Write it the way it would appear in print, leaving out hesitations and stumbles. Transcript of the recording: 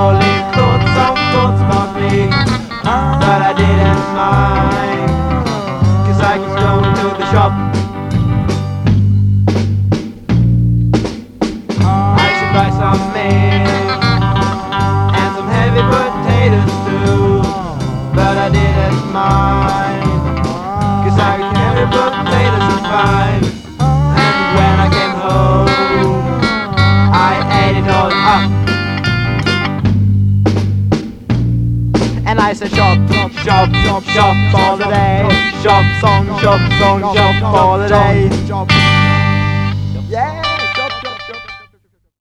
only thoughts about me, but I didn't mind, 'cause I was going to the shop. I should buy some milk and some heavy potatoes too, but I didn't mind, 'cause I could carry potatoes and fine. And when I came home, I ate it all up. And I said shop, shop, shop, shop all the day. Shop, song, shop all the day. Yeah.